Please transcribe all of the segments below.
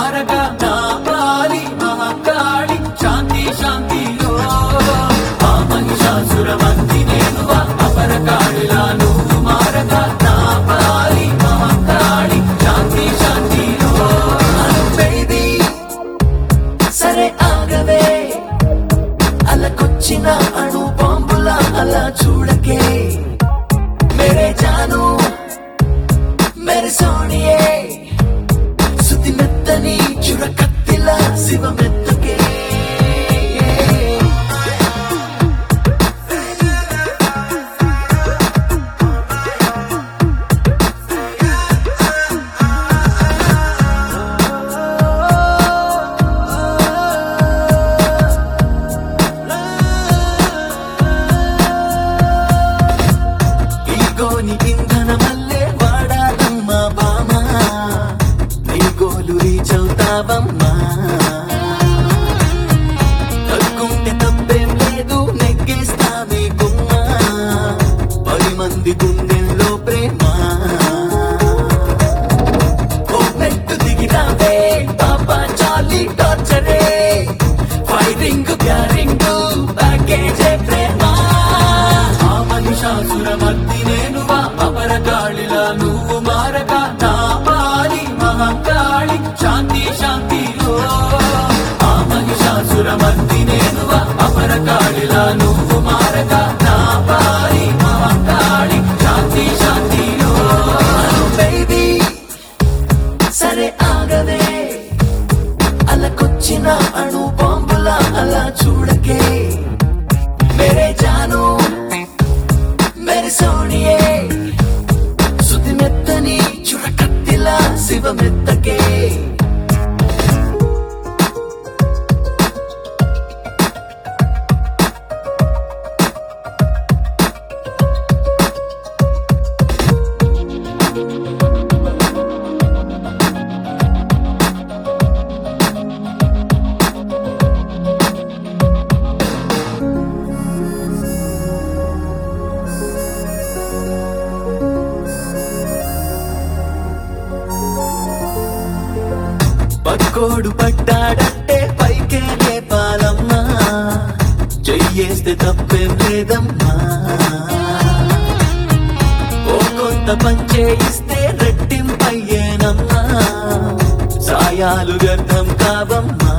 మారగా నా పాలి మహాకాళి శాంతి శాంతిలో ఆ మహిషాసురమర్ది నేనువా అపరకాళిలా నువ్వు మారగా నా పాలి మహాకాళి శాంతి శాంతిలో బేబీ సరే ఆగవే అలకొచ్చిన అణు బాంబులా అలా చూడకే मेरे जानू मेरे सोनिए सुति मेत्तनी चुरकत्तिला शिव मेत्तके నీ ఇంధనమల్లే వాడాలమ్మా బామా నీ గోలు రీచవుతావమ్మా తగ్గుంటే తప్పేం లేదు నెగ్గేస్తామే గుమ్మా 10 మంది గుండెల్లో ప్రేమ ఓ మెట్టు దిగిరావే పాపా చాలీ టార్చరే ఫైరింగ్ ప్యారింగ్ ప్యాకేజే ప్రేమ ఆ మహిషాసురమర్ది నేనువా అపరకాళిలా నువ్వు మారగా నా పాలి మహాకాళి శాంతి శాంతిలో ఆ మహిషాసురమర్ది నేనువా అపరకాళిలా నువ్వు మారగా నా పాలి మహాకాళి శాంతి శాంతిలో బేబీ సరే ఆగవే అలకొచ్చిన అణు బాంబులా అలా చూడకే మేరే జాను मेरे सोनिए सुति मेत्तनी चुरकत्तिला शिव मेत्तके పక్కోడు పడ్డాడంటే పైకే లేపాలమ్మా చెయ్యేస్తే తప్పేం లేదమ్మా ఓ కొంత పంచేయిస్తే రెట్టింపయ్యేనమ్మా సాయాలు వ్యర్థం కావమ్మా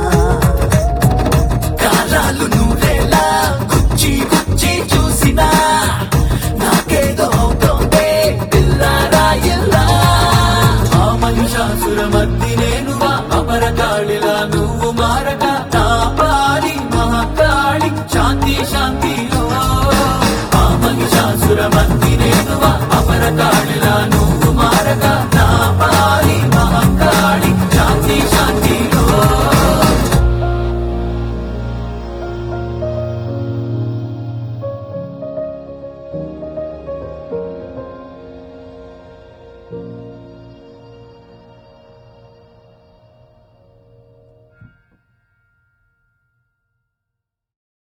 కాలాలు నువ్వేలా గుచ్చి గుచ్చి చూసినా